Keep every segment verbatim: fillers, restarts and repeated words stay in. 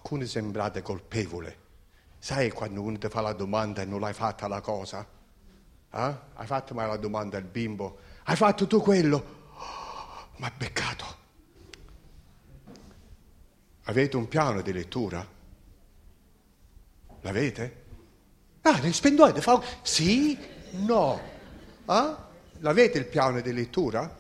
alcuni sembrate colpevoli. Sai quando uno ti fa la domanda e non l'hai fatta la cosa? Eh? Hai fatto mai la domanda al bimbo? Hai fatto tu quello? Oh, ma beccato. Avete un piano di lettura? L'avete? Ah, rispondete, fa... Sì? No? Eh? L'avete il piano di lettura?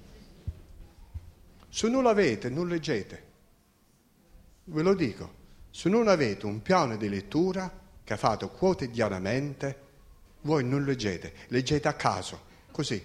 Se non l'avete, non leggete. Ve lo dico. Se non avete un piano di lettura che fate quotidianamente, voi non leggete, leggete a caso, così.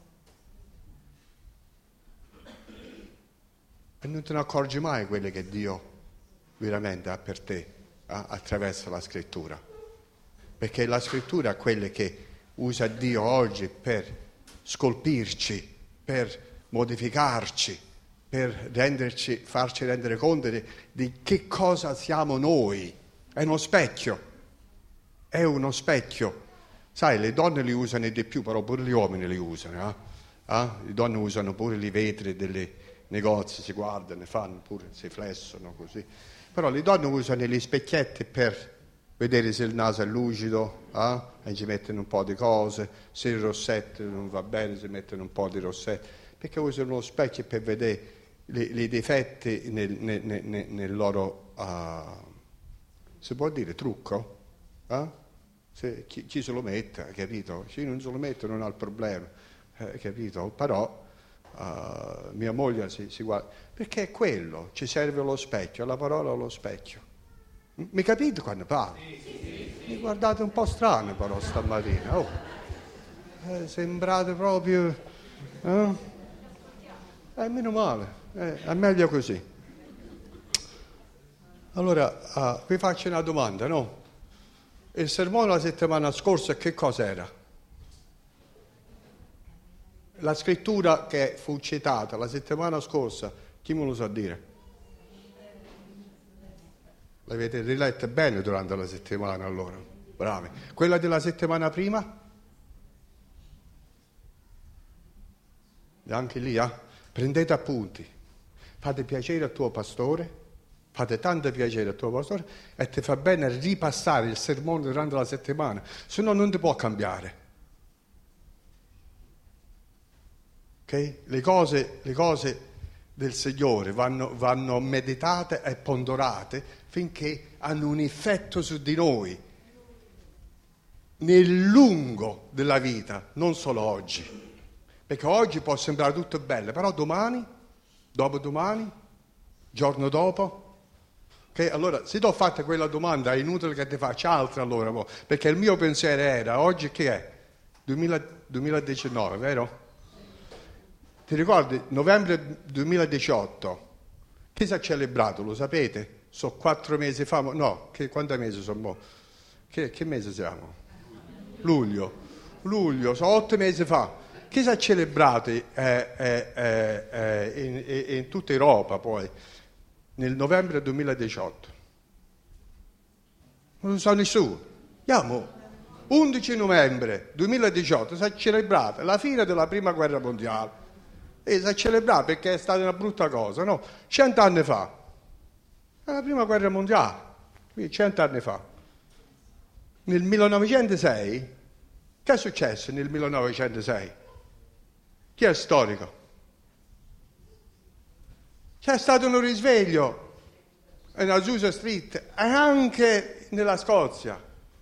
E non te ne accorgi mai quello che Dio veramente ha per te eh, attraverso la scrittura. Perché la scrittura è quella che usa Dio oggi per scolpirci, per modificarci, per renderci, farci rendere conto di, di che cosa siamo noi. È uno specchio, è uno specchio. Sai, le donne li usano di più, però pure gli uomini li usano. Eh? Eh? Le donne usano pure i vetri dei negozi, si guardano, fanno pure, si flessano così. Però le donne usano gli specchietti per vedere se il naso è lucido, eh? E ci mettono un po' di cose, se il rossetto non va bene si mettono un po' di rossetto, perché usano lo specchio per vedere i difetti nel, nel, nel, nel loro, uh, si può dire, trucco? Eh? Se, chi, chi se lo mette, capito? Chi non se lo mette non ha il problema, eh, capito? Però uh, mia moglie si, si guarda, perché è quello, ci serve lo specchio, la parola allo specchio. Mi capite quando parlo? Sì, sì, sì. Mi guardate un po' strano però stamattina, oh. eh, sembrate proprio... Eh? Eh, meno male. Eh, è meglio così. Allora, uh, vi faccio una domanda, no? Il sermone la settimana scorsa che cos'era? La scrittura che fu citata la settimana scorsa, chi me lo sa dire? L'avete riletta bene durante la settimana allora? Bravi. Quella della settimana prima? E anche lì, eh? Prendete appunti. Fate piacere al tuo pastore, fate tanto piacere al tuo pastore e ti fa bene ripassare il sermone durante la settimana, se no non ti può cambiare. Ok? Le cose, le cose del Signore vanno, vanno meditate e ponderate finché hanno un effetto su di noi, nel lungo della vita, non solo oggi. Perché oggi può sembrare tutto bello, però domani... dopodomani, giorno dopo, okay? Allora se ti ho fatto quella domanda è inutile che ti faccia altre allora, perché il mio pensiero era, oggi che è? duemila, duemiladiciannove, vero? Ti ricordi, novembre duemiladiciotto, chi si è celebrato, lo sapete? So quattro mesi fa, no, che, quanti mesi sono? Che, che mese siamo? Luglio, luglio, so otto mesi fa. Chi si è celebrato eh, eh, eh, in, in tutta Europa poi, nel novembre duemiladiciotto? Non lo sa nessuno. Andiamo, undici novembre duemiladiciotto si è celebrata la fine della prima guerra mondiale. E si è celebrata perché è stata una brutta cosa, no? Cent'anni fa, la prima guerra mondiale, quindi cent'anni fa. Nel millenovecentosei, che è successo nel millenovecentosei? Chi è storico? C'è stato un risveglio in Azusa Street e anche nella Scozia.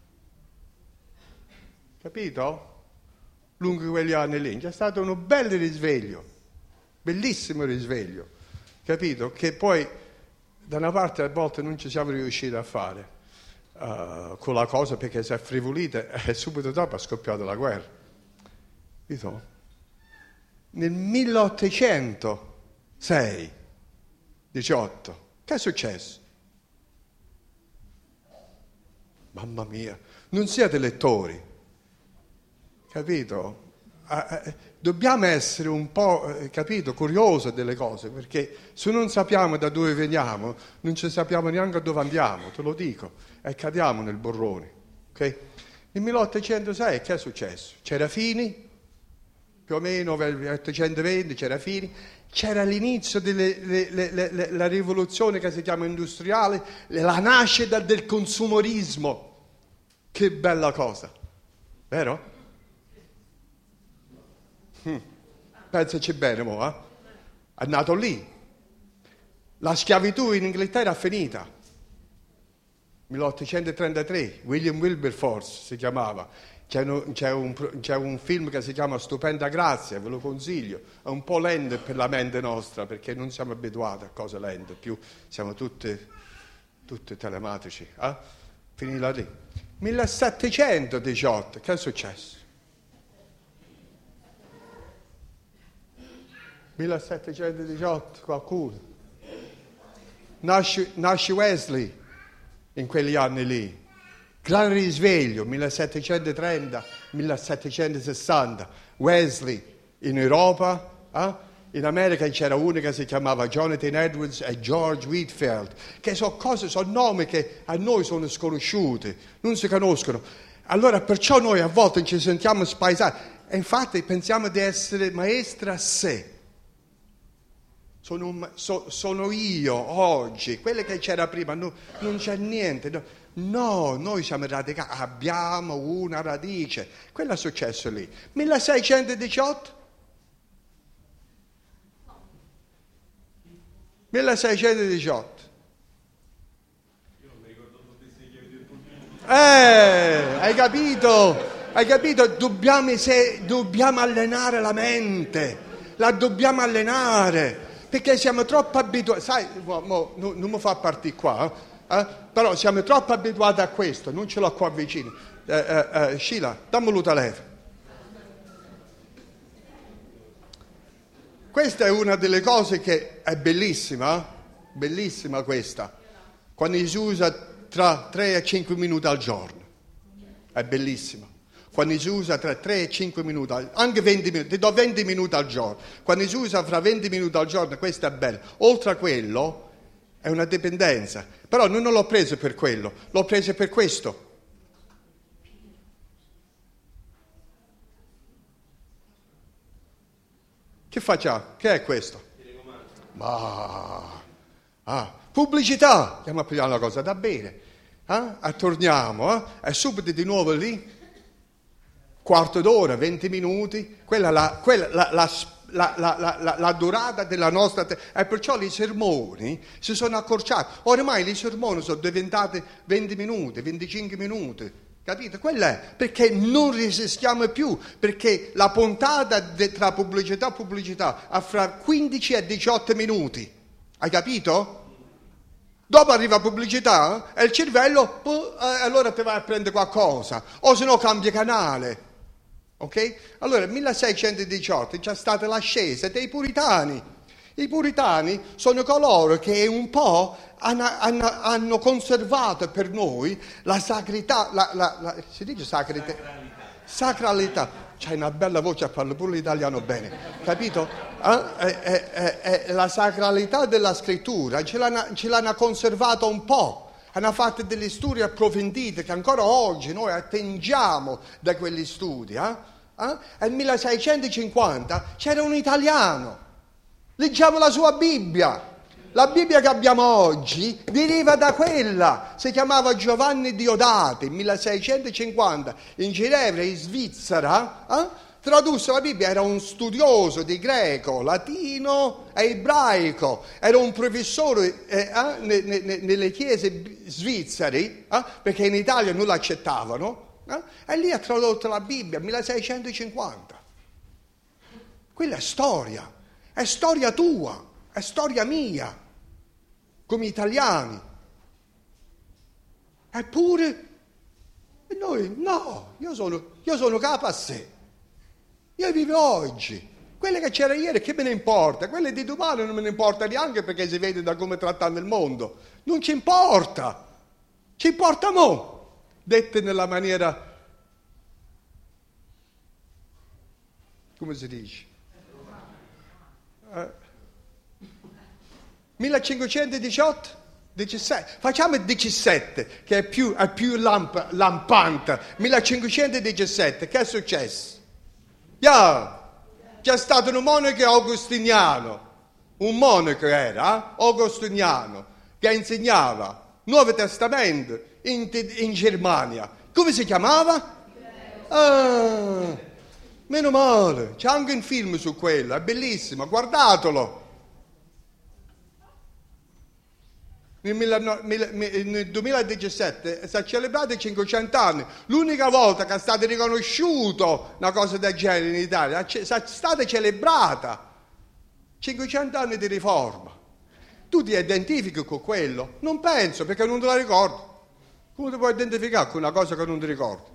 Capito? Lungo quegli anni lì c'è stato un bel risveglio, bellissimo risveglio. Capito? Che poi da una parte a volte non ci siamo riusciti a fare uh, con la cosa perché si è frivolita e subito dopo è scoppiata la guerra. Capito? Nel milleottocentosei, diciotto, che è successo? Mamma mia, non siete lettori, capito? Eh, eh, dobbiamo essere un po', eh, capito, curiosi delle cose, perché se non sappiamo da dove veniamo, non ci sappiamo neanche dove andiamo, te lo dico, e cadiamo nel burrone, ok? Nel milleottocentosei che è successo? C'era Fini, più o meno nel milleottocentoventi c'era Fini, C'era l'inizio della rivoluzione che si chiama industriale, la nascita del consumorismo. Che bella cosa, vero? Hm. Pensaci bene, mo, eh? È nato lì. La schiavitù in Inghilterra è finita. milleottocentotrentatré, William Wilberforce si chiamava. C'è un, c'è, un, c'è un film che si chiama Stupenda Grazia, ve lo consiglio. È un po' lento per la mente nostra, perché non siamo abituati a cose lente, più siamo tutti, tutti telematici. Eh? Finita lì. millesettecentodiciotto, che è successo? millesettecentodiciotto, qualcuno. Nasce, nasce Wesley in quegli anni lì. Gran risveglio, millesettecentotrenta, millesettecentosessanta. Wesley in Europa, eh? In America c'era uno che si chiamava Jonathan Edwards e George Whitefield, che sono cose, sono nomi che a noi sono sconosciuti, non si conoscono. Allora perciò noi a volte ci sentiamo spaesati e infatti pensiamo di essere maestri a sé. Sono, un, so, sono io oggi, quello che c'era prima, no, non c'è niente. No, no, noi siamo radicali, abbiamo una radice. Quello è successo lì. milleseicentodiciotto? milleseicentodiciotto. Io non mi ricordo tutti. Eh, hai capito? Hai capito? Dobbiamo, se, dobbiamo allenare la mente, la dobbiamo allenare. Perché siamo troppo abituati, sai, mo, mo, non, non mi fa partire qua, eh? Però siamo troppo abituati a questo, non ce l'ho qua vicino. Eh, eh, eh, Sheila, dammi l'uta leva. Questa è una delle cose che è bellissima, eh? Bellissima questa, quando si usa tra tre e cinque minuti al giorno, è bellissima. Quando si usa tra tre e cinque minuti, anche venti minuti, ti do venti minuti al giorno. Quando si usa fra venti minuti al giorno, questo è bello. Oltre a quello, è una dipendenza. Però non l'ho preso per quello, l'ho preso per questo. Che facciamo? Che è questo? Ma... Ah, pubblicità! Andiamo a prendere una cosa da bere. Eh? Torniamo, eh? E subito di nuovo lì. Quarto d'ora, venti minuti, quella è la, quella, la, la, la, la, la, la durata della nostra... Te- e perciò i sermoni si sono accorciati. Ormai i sermoni sono diventati venti minuti, venticinque minuti, capite? Quello è, perché non resistiamo più, perché la puntata de, tra pubblicità e pubblicità ha fra quindici e diciotto minuti, hai capito? Dopo arriva pubblicità e il cervello, eh, allora ti vai a prendere qualcosa, o se no cambia canale. Ok? Allora, nel milleseicentodiciotto c'è stata l'ascesa dei puritani. I puritani sono coloro che un po' hanno, hanno, hanno conservato per noi la sacrità, la, la, la, si dice sacrità? Sacralità. Sacralità. C'hai una bella voce a parlare pure l'italiano bene, capito? Eh? È, è, è, è la sacralità della scrittura, ce l'hanno, ce l'hanno conservato un po'. Hanno fatto degli studi approfonditi che ancora oggi noi attendiamo da quegli studi. Eh? Eh? E nel milleseicentocinquanta c'era un italiano, leggiamo la sua Bibbia. La Bibbia che abbiamo oggi deriva da quella, si chiamava Giovanni Diodati, milleseicentoccinquanta, in Ginevra, in Svizzera, eh? Tradusse la Bibbia, era un studioso di greco, latino e ebraico, era un professore eh, eh, ne, ne, nelle chiese svizzere, eh, perché in Italia non l'accettavano, eh, e lì ha tradotto la Bibbia, milleseicentocinquanta. Quella è storia, è storia tua, è storia mia, come italiani. Eppure, noi no, io sono, io sono capo a sé. Io vivo oggi, quelle che c'era ieri che me ne importa, quelle di domani non me ne importa neanche perché si vede da come trattano il mondo, non ci importa, ci importa mo', dette nella maniera, come si dice? Eh. millecinquecentodiciotto? diciassette. Facciamo il diciassette che è più, è più lamp, lampante, millecinquecentodiciassette, che è successo? Yeah. C'è stato un monaco augustiniano, un monaco era, Augustiniano, che insegnava Nuovo Testamento in, in Germania. Come si chiamava? Ah, meno male, c'è anche un film su quello, è bellissimo, guardatelo. Nel duemiladiciassette si è celebrato i cinquecento anni, l'unica volta che è stata riconosciuta una cosa del genere in Italia, è stata celebrata cinquecento anni di riforma. Tu ti identifichi con quello? Non penso, perché non te la ricordi. Come ti puoi identificare con una cosa che non ti ricordi?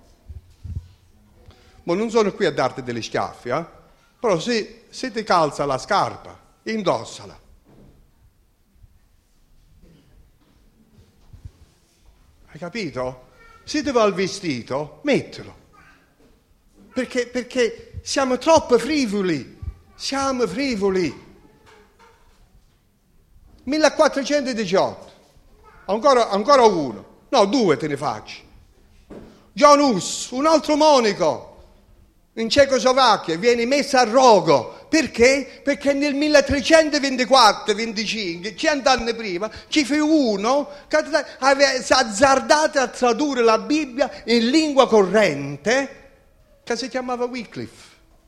Ma non sono qui a darti degli schiaffi, eh? Però se, se ti calza la scarpa, indossala. Hai capito? Se ti va il vestito, mettilo. Perché, perché siamo troppo frivoli. Siamo frivoli. millequattrocentodiciotto. Ancora, ancora uno. No, due te ne faccio. John Hus, un altro monaco in Cecoslovacchia, viene messo a rogo. Perché? Perché nel milletrecentoventiquattro venticinque, cento anni prima, ci fu uno che aveva si azzardato a tradurre la Bibbia in lingua corrente, che si chiamava Wycliffe.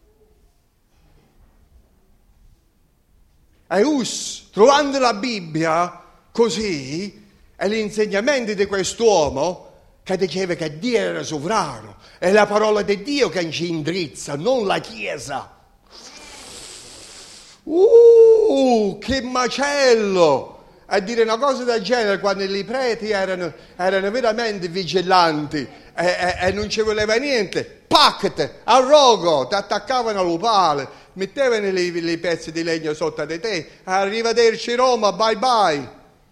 E Hus, trovando la Bibbia così, e gli insegnamenti di quest'uomo, che diceva che Dio era sovrano, è la parola di Dio che ci indirizza, non la Chiesa. Uh, che macello! A dire una cosa del genere quando i preti erano, erano veramente vigilanti e, e, e non ci voleva niente. Pacte, a rogo, ti attaccavano all'opale, mettevano i pezzi di legno sotto di te, arrivederci Roma, bye bye.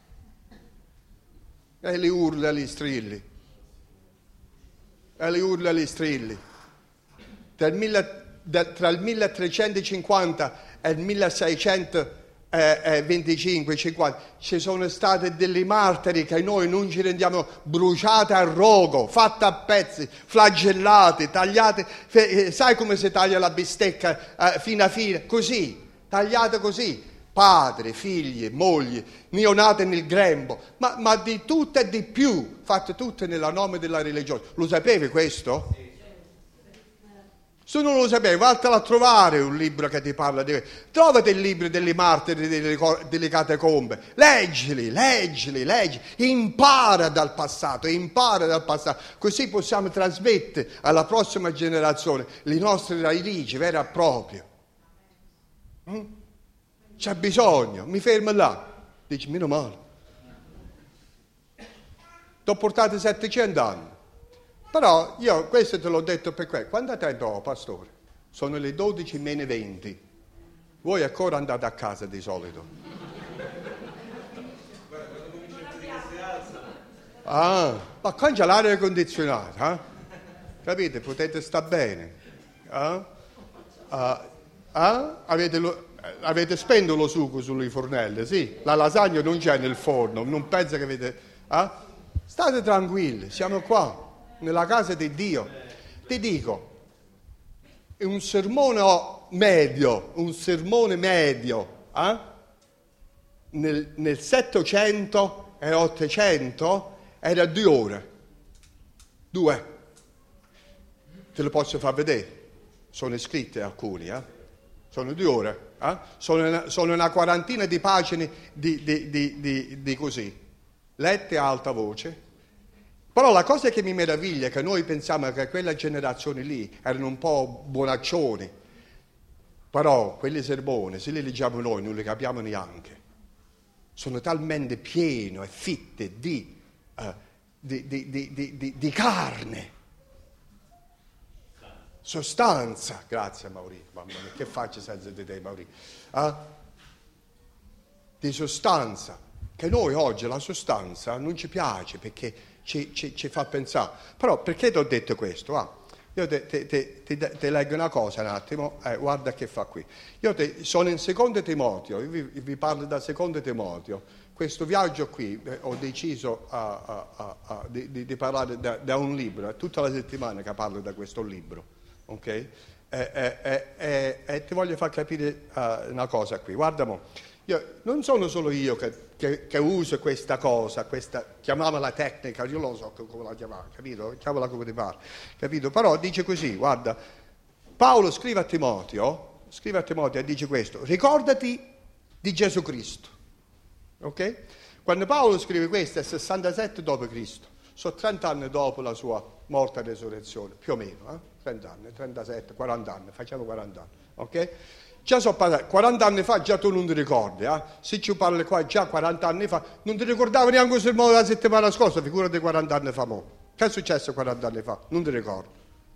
E li urla e li strilli. E li urla e li strilli. Del mille, del, tra il milletrecentocinquanta e il milleseicentoventicinque cinquanta ci sono state delle martiri che noi non ci rendiamo, bruciate a rogo, fatte a pezzi, flagellate, tagliate. Sai come si taglia la bistecca eh, fino a fine? Così, tagliate così. Padri, figli, mogli, neonate nel grembo, ma, ma di tutto e di più, fatte tutte nel nome della religione. Lo sapevi questo? Se non lo sapevi, vattene a trovare un libro che ti parla di... Trovati il libro delle martiri delle, delle catacombe, leggili, leggili, leggili, impara dal passato, impara dal passato, così possiamo trasmettere alla prossima generazione le nostre radici vere e proprie. Mm? C'è bisogno, mi fermo là. Dici, meno male. Ti ho portato settecento anni. Però io questo te l'ho detto per questo. Quanto tempo ho, pastore? Sono le dodici meno venti. Voi ancora andate a casa di solito. Ah, ma qua c'è l'aria condizionata, eh? Capite? Potete stare bene. Eh? Ah, ah? Avete lo... Avete spento lo sugo sulle fornelle, sì? La lasagna non c'è nel forno, non penso che avete... Eh? State tranquilli, siamo qua, nella casa di Dio. Ti dico, è un sermone medio, un sermone medio, eh? nel, nel settecento e ottocento era due ore. Due. Te lo posso far vedere, sono scritte alcuni, eh? Sono due ore. Eh? Sono, una, sono una quarantina di pagine di, di, di, di, di così, lette a alta voce. Però la cosa che mi meraviglia è che noi pensiamo che quella generazione lì erano un po' buonaccioni, però quelli sermoni, se li leggiamo noi, non li capiamo neanche. Sono talmente pieni e fitte di, uh, di, di, di, di, di, di carne. Sostanza, grazie Maurizio, mamma mia, che faccio senza di te Maurizio, eh? Di sostanza, che noi oggi la sostanza non ci piace perché ci, ci, ci fa pensare, però perché ti ho detto questo? Ah, io ti te, te, te, te leggo una cosa un attimo, eh, guarda che fa qui, io te, sono in secondo Timoteo, vi, vi parlo da secondo Timoteo, questo viaggio qui eh, ho deciso a, a, a, a, di, di, di parlare da, da un libro, è tutta la settimana che parlo da questo libro. Ok? E eh, eh, eh, eh, ti voglio far capire uh, una cosa qui. Guarda mo. Io, non sono solo io che, che, che uso questa cosa, questa, chiamiamola tecnica, io lo so come la chiamare, capito? Chiamala come ti pare, capito? Però dice così, guarda, Paolo scrive a Timoteo, scrive a Timoteo e dice questo, ricordati di Gesù Cristo, ok? Quando Paolo scrive questo è sessantasette dopo Cristo, sono trenta anni dopo la sua morte e resurrezione, più o meno, eh? trenta anni, trentasette, quaranta anni, facciamo quaranta anni, ok? Già so parlare, quaranta anni fa già tu non ti ricordi, eh? Se ci parli qua già quaranta anni fa, non ti ricordavi neanche il sermone della settimana scorsa, figurati quaranta anni fa mo. Che è successo quaranta anni fa? Non ti ricordi.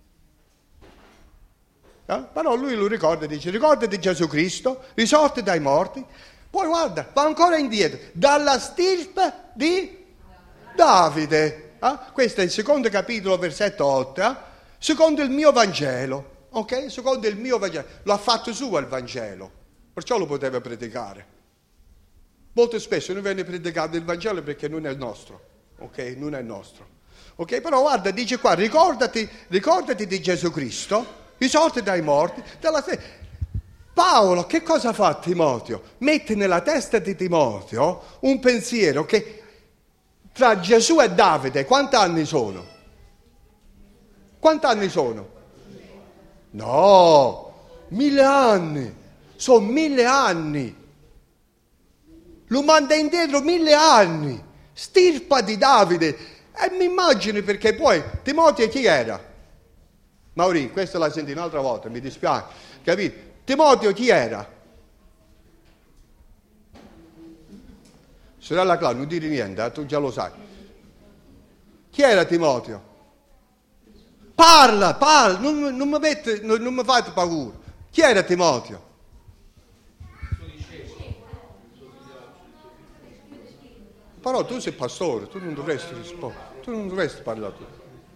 Eh? Però lui lo ricorda e dice, ricordati di Gesù Cristo, risorto dai morti, poi guarda, va ancora indietro, dalla stirpe di Davide. Eh? Questo è il secondo capitolo, versetto otto, eh? Secondo il mio Vangelo. Ok? Secondo il mio Vangelo. Lo ha fatto suo il Vangelo, perciò lo poteva predicare. Molto spesso non viene predicato il Vangelo perché non è il nostro, ok? Non è il nostro. Ok? Però guarda, dice qua, ricordati, ricordati di Gesù Cristo, risorto dai morti, dalla... Paolo, che cosa fa Timoteo? Mette nella testa di Timoteo un pensiero che tra Gesù e Davide, quanti anni sono? Quanti anni sono? No, mille anni, sono mille anni, lo manda indietro mille anni, stirpa di Davide, e mi immagino perché poi Timoteo chi era? Maurì, questa la senti un'altra volta, mi dispiace, capito? Timoteo chi era? Sorella Claudia, non dire niente, eh, tu già lo sai. Chi era Timoteo? Parla, parla, non, non mi mette, non, non mi fate paura. Chi era Timoteo? Però tu sei pastore, tu non dovresti rispondere, tu non dovresti parlare tu.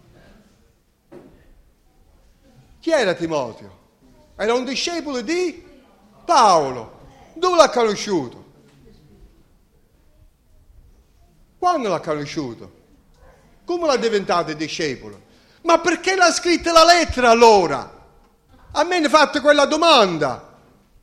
Chi era Timoteo? Era un discepolo di Paolo. Dove l'ha conosciuto? Quando l'ha conosciuto? Come l'ha diventato discepolo? Ma perché l'ha scritta la lettera allora? A me ne fate quella domanda.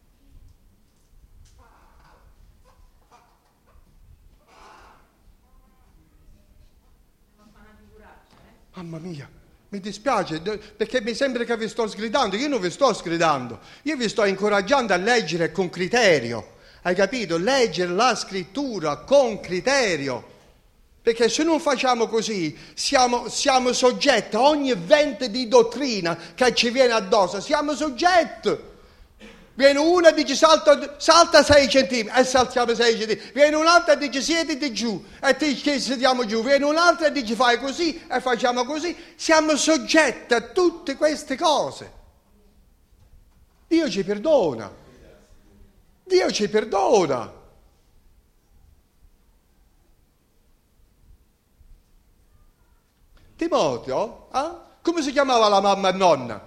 Mamma mia, mi dispiace perché mi sembra che vi sto sgridando. Io non vi sto sgridando, io vi sto incoraggiando a leggere con criterio. Hai capito? Leggere la scrittura con criterio. Perché se non facciamo così siamo, siamo soggetti a ogni vento di dottrina che ci viene addosso, siamo soggetti. Viene una e dice salta, salta sei centimetri e saltiamo sei centimetri, viene un'altra e dice siediti giù e ti sediamo giù, viene un'altra e dice fai così e facciamo così, siamo soggetti a tutte queste cose. Dio ci perdona, Dio ci perdona. Timoteo, eh? Come si chiamava la mamma e nonna?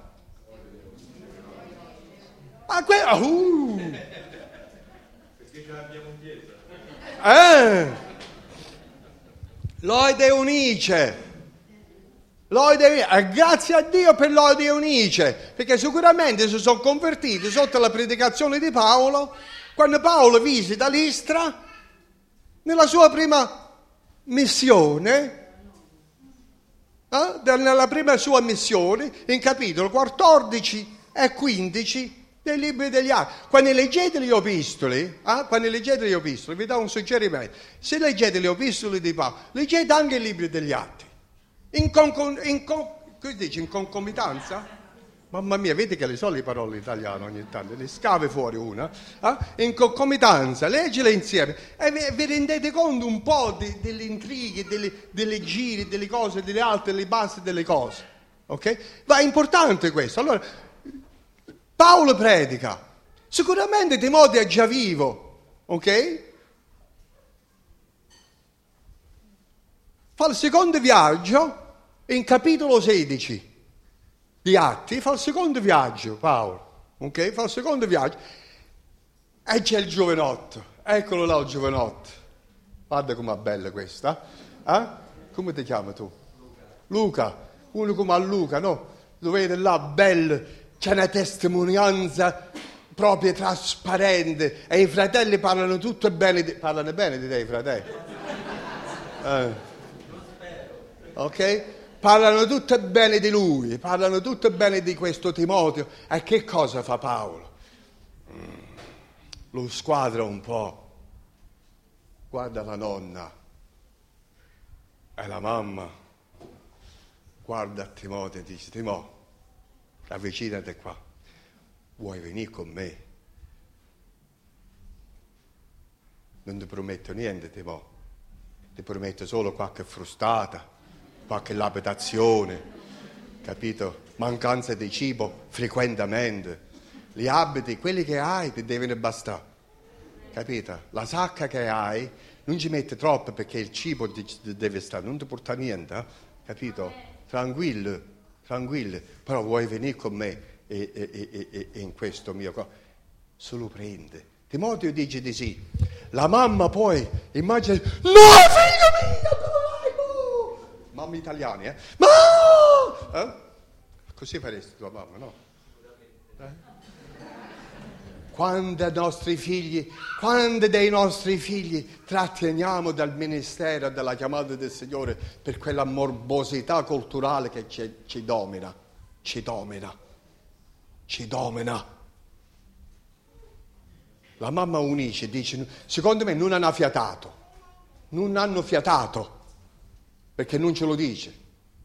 Ah, que- uh. Perché ce l'abbiamo in chiesa. Eh! Lode Eunice. Lode Eunice. E grazie a Dio per Lode Eunice, perché sicuramente si sono convertiti sotto la predicazione di Paolo, quando Paolo visita Listra, nella sua prima missione. Eh? Nella prima sua missione, in capitolo quattordici e quindici dei libri degli Atti. Quando leggete gli epistoli, eh? Quando leggete gli epistoli, vi do un suggerimento. Se leggete gli epistoli di Paolo, leggete anche i libri degli Atti. In, con, in, con, cosa dice, in concomitanza? Mamma mia, vedi che le so le parole in italiano ogni tanto, ne scave fuori una. Eh? In concomitanza, leggele insieme e vi, vi rendete conto un po' di, delle intrighe, delle, delle giri, delle cose, delle alte, delle basse delle cose. Ok? Ma è importante questo. Allora, Paolo predica. Sicuramente Timoteo è già vivo. Ok? Fa il secondo viaggio in capitolo sedici. Di Atti, fa il secondo viaggio, Paolo, ok? Fa il secondo viaggio e c'è il giovanotto, eccolo là il giovanotto, guarda com'è bella questa, eh? Come ti chiami tu? Luca. Luca, uno come a Luca, no? Lo vede là, bello, c'è una testimonianza proprio trasparente, e i fratelli parlano tutto bene di, parlano bene di te i fratelli. Eh. Ok? Parlano tutto bene di lui, parlano tutto bene di questo Timoteo. E che cosa fa Paolo? Mm. Lo squadra un po'. Guarda la nonna e la mamma. Guarda Timoteo e dice: Timoteo, avvicinati qua. Vuoi venire con me? Non ti prometto niente, Timoteo. Ti prometto solo qualche frustata, qualche lapidazione, capito? Mancanza di cibo frequentemente. Gli abiti, quelli che hai, ti devono bastare, capito? La sacca che hai, non ci metti troppo perché il cibo ti deve stare, non ti porta niente, eh? Capito? Tranquillo, tranquillo, però vuoi venire con me e, e, e, e, e in questo mio corpo? Se lo prende. Timoteo dice di sì. La mamma poi immagina: no, figlio mio, dove vai tu? Mamma italiani, eh? Ma! Eh? Così faresti tua mamma, no? Eh? Quando i nostri figli, quando dei nostri figli tratteniamo dal ministero, dalla chiamata del Signore per quella morbosità culturale che ci, ci domina, ci domina, ci domina. La mamma unisce, dice: secondo me non hanno fiatato, non hanno fiatato, perché non ce lo dice.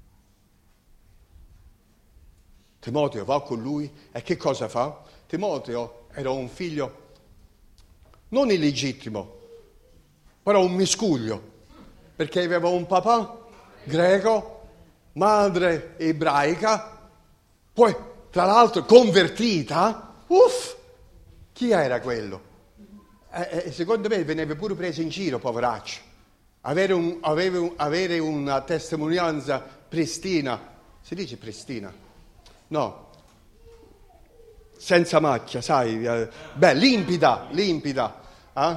Timoteo va con lui e che cosa fa? Timoteo era un figlio non illegittimo, però un miscuglio, perché aveva un papà greco, madre ebraica, poi tra l'altro convertita. Uff, chi era quello? E eh, secondo me veniva pure preso in giro, poveraccio. Avere, un, avere, un, avere una testimonianza pristina, si dice pristina? No. Senza macchia, sai, eh, beh, limpida, limpida. Eh?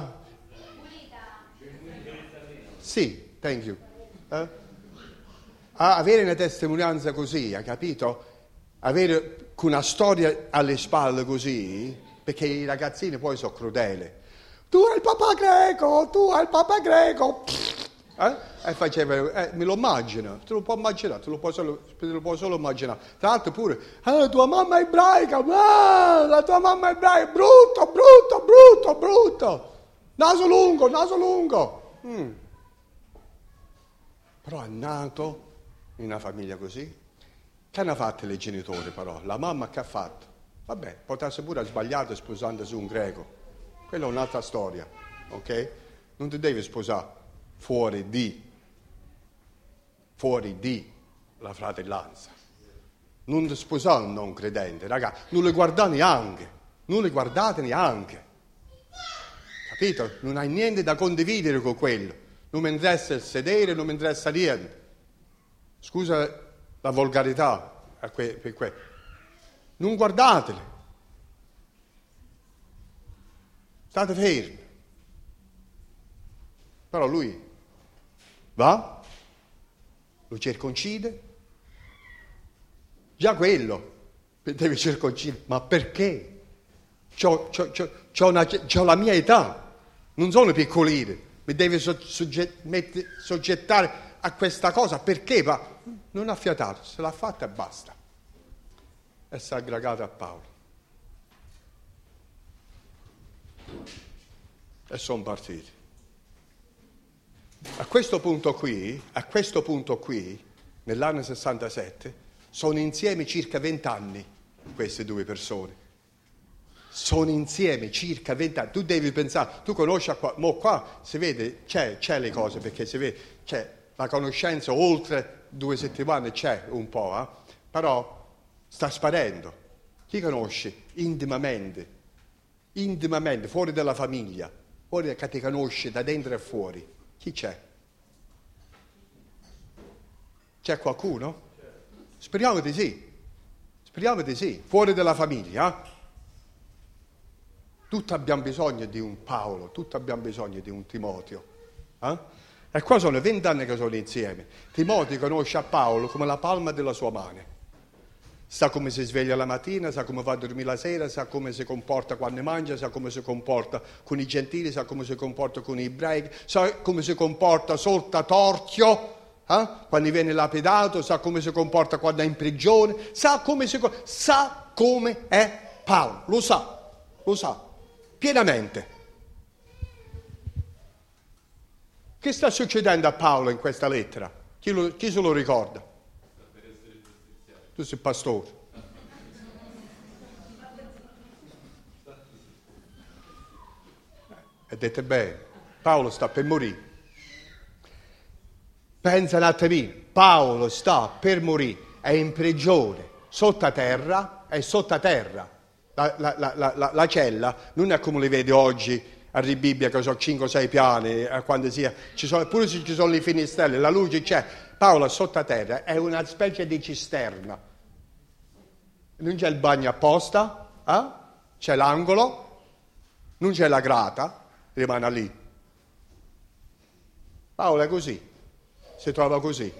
Sì, thank you. Eh? Avere una testimonianza così, hai capito? Avere una storia alle spalle così, perché i ragazzini poi sono crudeli. Tu hai il papà greco, tu hai il papà greco. Eh? E faceva, eh, me lo immagino, te lo puoi immaginare, te lo puoi solo, te lo puoi solo immaginare. Tra l'altro pure, ah, la tua mamma è ebraica, ah, la tua mamma è ebraica, brutto, brutto, brutto, brutto. Naso lungo, naso lungo. Mm. Però è nato in una famiglia così. Che hanno fatto i genitori però? La mamma che ha fatto? Vabbè, potesse pure ha sbagliato sposandosi un greco. Quella è un'altra storia, ok? Non ti devi sposare fuori di, fuori di la fratellanza. Non ti sposare un non credente, ragazzi. Non li guardate neanche, non li guardate neanche. Capito? Non hai niente da condividere con quello. Non mi interessa il sedere, non mi interessa niente. Scusa la volgarità per questo. Non guardateli. State fermi. Però lui va, lo circoncide. Già quello deve circoncidere. Ma perché? C'ho, c'ho, c'ho, c'ho, una, c'ho la mia età, non sono piccolino. Mi deve sogget, mette, soggettare a questa cosa. Perché? Ma non ha fiatato, se l'ha fatta e basta. E si è aggregato a Paolo. E sono partiti. A questo punto qui, a questo punto qui, nell'anno sessantasette, sono insieme circa vent'anni queste due persone. Sono insieme circa vent'anni. Tu devi pensare, tu conosci qua, mo qua si vede, c'è, c'è le cose, perché si vede, c'è la conoscenza oltre due settimane, c'è un po', eh? Però sta sparendo. Chi conosce intimamente, intimamente, fuori dalla famiglia, fuori che ti conosce da dentro e fuori, chi c'è? C'è qualcuno? Speriamo di sì, speriamo di sì, fuori dalla famiglia. Tutti abbiamo bisogno di un Paolo, tutti abbiamo bisogno di un Timoteo. Eh? E qua sono vent'anni che sono insieme. Timoteo conosce a Paolo come la palma della sua mano. sa come si sveglia la mattina, sa come va a dormire la sera, sa come si comporta quando mangia, sa come si comporta con i gentili, sa come si comporta con i ebrei, sa come si comporta sotto a torchio, eh? Quando viene lapidato, sa come si comporta quando è in prigione, sa come si sa come è Paolo, lo sa, lo sa, pienamente. Che sta succedendo a Paolo in questa lettera? Chi, lo, chi se lo ricorda? Tu sei pastore. E dite bene, Paolo sta per morire. Pensa un attimino, Paolo sta per morire, è in prigione, sottoterra, è sottoterra. La, la, la, la, la cella non è come li vedi oggi a Bibbia, che sono cinque o sei piani, eh, quando sia, ci sono, pure se ci sono le finestrelle, la luce c'è. Paolo sottoterra è una specie di cisterna. Non c'è il bagno apposta, eh? C'è l'angolo, non c'è la grata, rimane lì. Paolo è così, si trova così.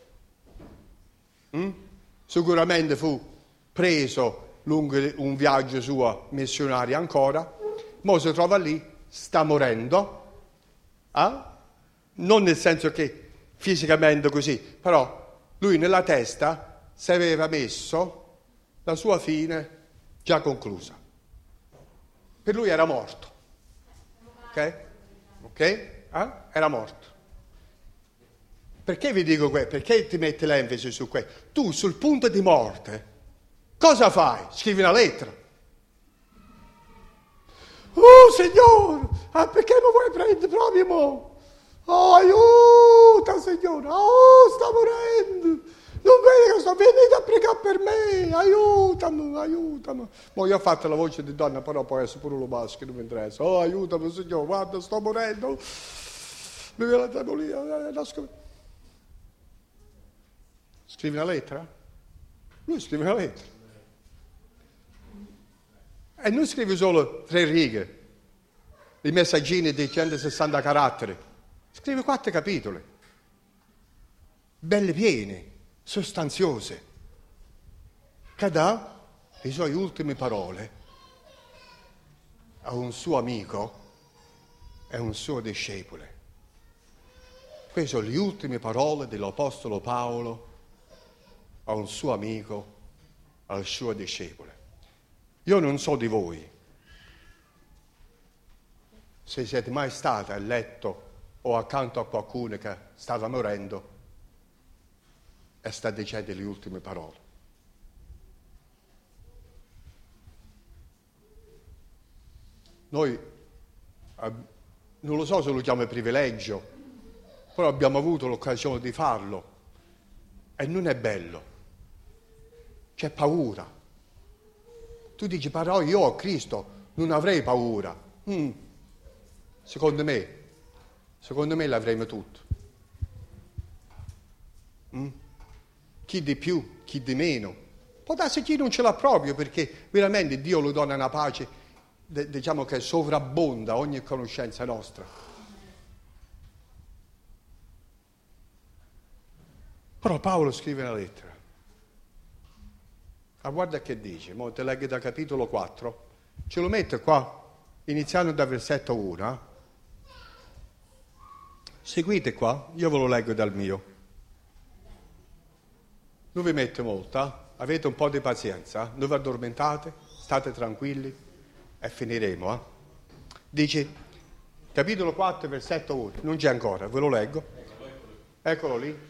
Mm? Sicuramente fu preso lungo un viaggio suo missionario ancora, ma si trova lì, sta morendo, eh? Non nel senso che fisicamente così, però lui nella testa si aveva messo la sua fine già conclusa. Per lui era morto, ok? Ok? Eh? Era morto. Perché vi dico questo? Perché ti metti l'enfasi su questo? Tu sul punto di morte, cosa fai? Scrivi una lettera. Oh Signore, ah, perché mi vuoi prendere proprio mo? Oh, aiuta Signore, oh, sta morendo. Non vedi che sto venendo a pregare per me, aiutami, aiutami. Ma io ho fatto la voce di donna, però può essere pure lo maschio, non mi interessa. Oh, aiutami Signore, guarda, sto morendo. Mi viene la demonia, nasco. Scrivi una lettera? Lui scrive una lettera. E non scrive solo tre righe, i messaggini di centosessanta caratteri. Scrive quattro capitoli, belle piene, sostanziose, che dà le sue ultime parole a un suo amico e a un suo discepolo. Queste sono le ultime parole dell'Apostolo Paolo a un suo amico, al suo discepolo. Io non so di voi se siete mai stati a letto o accanto a qualcuno che stava morendo e sta dicendo le ultime parole. Noi, eh, non lo so se lo chiamo privilegio, però abbiamo avuto l'occasione di farlo e non è bello. C'è paura. Tu dici, però io ho Cristo, non avrei paura. Mm. Secondo me, secondo me l'avremo tutto. Mm. Chi di più, chi di meno. Può darsi chi non ce l'ha proprio, perché veramente Dio lo dona una pace, de- diciamo che sovrabbonda ogni conoscenza nostra. Però Paolo scrive una lettera. Ah, guarda che dice, mo te leggo da capitolo quattro, ce lo mette qua, iniziando dal versetto uno. Eh? Seguite qua, io ve lo leggo dal mio. Non vi mette molta, avete un po' di pazienza, non vi addormentate, state tranquilli e finiremo. Eh? Dice, capitolo quattro, versetto uno, non c'è ancora, ve lo leggo. Eccolo lì.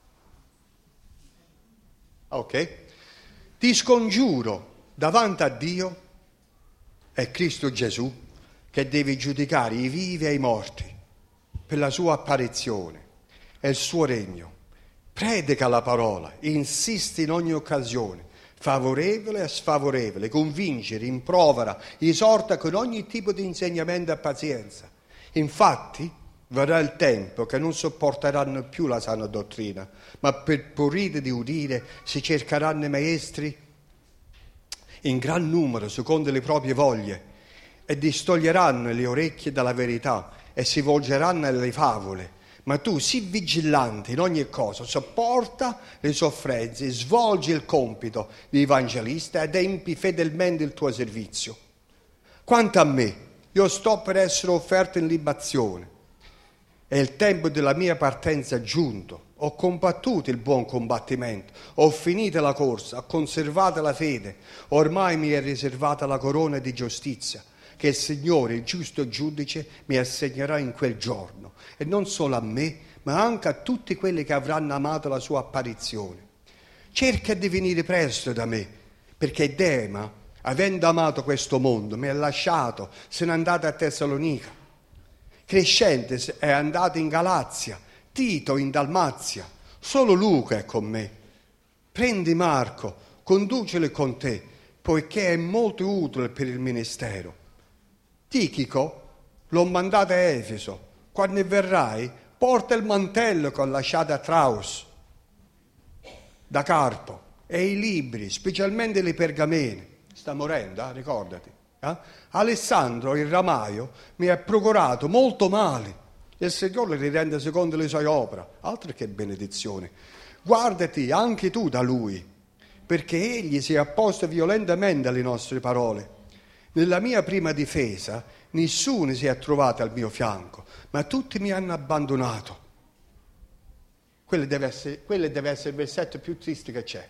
Ok. Ti scongiuro davanti a Dio e Cristo Gesù, che devi giudicare i vivi e i morti per la sua apparizione e il suo regno. Predica la parola, insisti in ogni occasione, favorevole e sfavorevole, convince, rimprovera, esorta con ogni tipo di insegnamento e pazienza. Infatti verrà il tempo che non sopporteranno più la sana dottrina, ma per porire di udire si cercheranno maestri in gran numero secondo le proprie voglie e distoglieranno le orecchie dalla verità e si volgeranno alle favole ma tu sii vigilante in ogni cosa, sopporta le sofferenze, svolgi il compito di evangelista ed empi fedelmente il tuo servizio. Quanto a me, io sto per essere offerto in libazione. È il tempo della mia partenza giunto. Ho combattuto il buon combattimento, ho finito la corsa, ho conservato la fede. Ormai mi è riservata la corona di giustizia che il Signore, il giusto giudice, mi assegnerà in quel giorno. E non solo a me, ma anche a tutti quelli che avranno amato la sua apparizione. Cerca di venire presto da me, perché Dema, avendo amato questo mondo, mi ha lasciato, se n'è andato a Tessalonica. Crescente è andato in Galazia, Tito in Dalmazia, solo Luca è con me. Prendi Marco, conducelo con te, poiché è molto utile per il ministero. Tichico l'ho mandato a Efeso. Quando verrai, porta il mantello che ho lasciato a Traus, da Carpo, e i libri, specialmente le pergamene. Sta morendo, eh? Ricordati. Eh? Alessandro, il ramaio, mi ha procurato molto male. Il Signore li rende secondo le sue opere. Altro che benedizione. Guardati anche tu da Lui, perché Egli si è opposto violentemente alle nostre parole. Nella mia prima difesa nessuno si è trovato al mio fianco, ma tutti mi hanno abbandonato. Quello deve essere, quello deve essere il versetto più triste che c'è.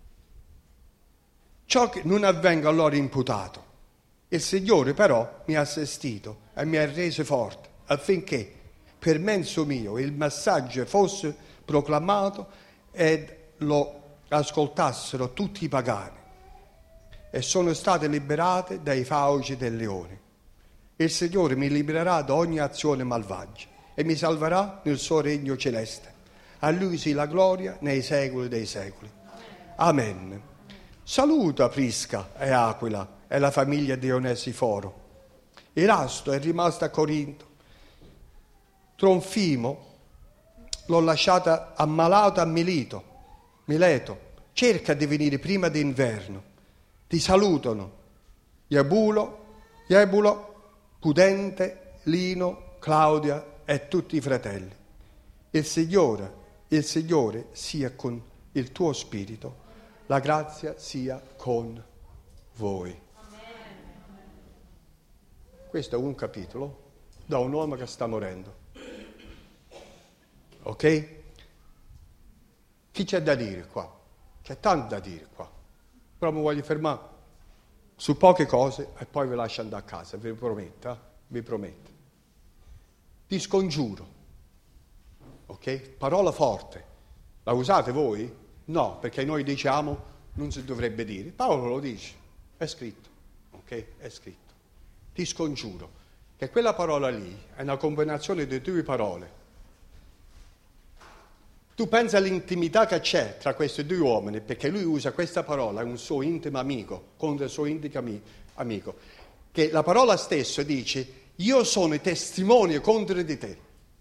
Ciò che non avvenga allora imputato. Il Signore però mi ha assistito e mi ha reso forte, affinché per mezzo mio il messaggio fosse proclamato ed lo ascoltassero tutti i pagani, e sono state liberate dai fauci del leone. Il Signore mi libererà da ogni azione malvagia e mi salverà nel suo regno celeste. A Lui sia la gloria nei secoli dei secoli. Amen. Saluta Prisca e Aquila e la famiglia di Onesiforo. Erasto è rimasto a Corinto. Tronfimo l'ho lasciata ammalato a Milito, Mileto. Cerca di venire prima d'inverno. Ti salutano Iebulo, Iebulo, Pudente, Lino, Claudia e tutti i fratelli. Il Signore, il Signore sia con il tuo spirito. La grazia sia con voi. Questo è un capitolo da un uomo che sta morendo. Ok? Chi c'è da dire qua? C'è tanto da dire qua. Però mi voglio fermare su poche cose e poi vi lascio andare a casa, vi prometto, eh? vi prometto. Ti scongiuro, ok? Parola forte. La usate voi? No, perché noi diciamo non si dovrebbe dire. Paolo lo dice, è scritto, ok? È scritto. Ti scongiuro che quella parola lì è una combinazione di due parole. Tu pensa all'intimità che c'è tra questi due uomini, perché lui usa questa parola, è un suo intimo amico, contro il suo intimo amico, che la parola stessa dice: io sono testimone contro di te.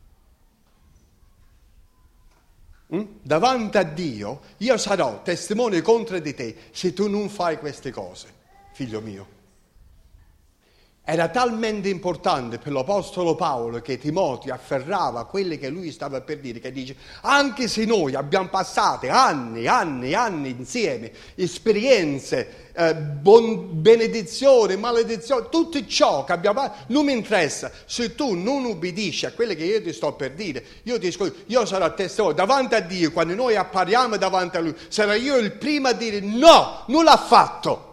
Mm? Davanti a Dio io sarò testimone contro di te se tu non fai queste cose, figlio mio. Era talmente importante per l'Apostolo Paolo che Timoteo afferrava quelli che lui stava per dire, che dice: anche se noi abbiamo passato anni, anni, anni insieme, esperienze, eh, bon, benedizione, maledizione, tutto ciò che abbiamo fatto, non mi interessa. Se tu non ubbidisci a quello che io ti sto per dire, io ti scuso, io sarò testimone davanti a Dio, quando noi appariamo davanti a Lui, sarò io il primo a dire: no, non l'ha fatto.